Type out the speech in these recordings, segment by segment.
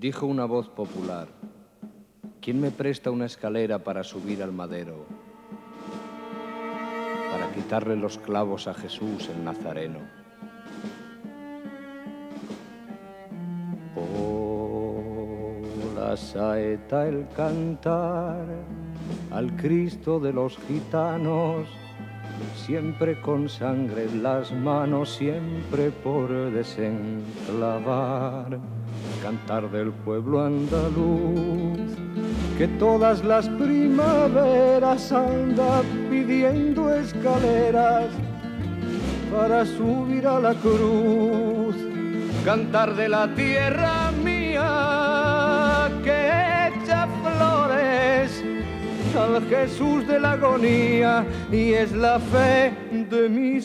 Dijo una voz popular: ¿quién me presta una escalera para subir al madero? Para quitarle los clavos a Jesús el Nazareno. Oh, la saeta, el cantar al Cristo de los gitanos, siempre con sangre en las manos, siempre por desenclavar. Cantar del pueblo andaluz, que todas las primaveras anda pidiendo escaleras para subir a la cruz. Cantar de la tierra mía, que echa flores al Jesús de la agonía, y es la fe de mis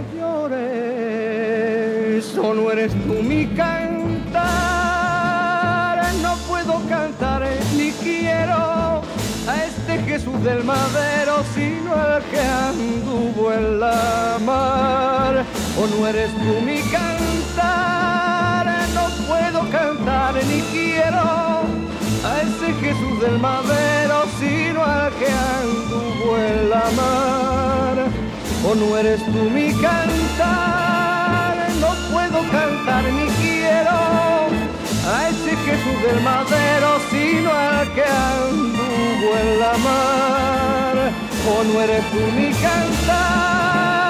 mayores. ¿O no eres tú mi cantar? No puedo cantar ni quiero a este Jesús del madero, sino al que anduvo en la mar. ¿O no eres tú mi cantar? No puedo cantar ni quiero a ese Jesús del madero, sino al que anduvo en la mar. ¿O no eres tú mi cantar? No puedo cantar ni quiero a ese Jesús del madero, sino al que anduvo en la mar. ¿O no eres tú mi cantar?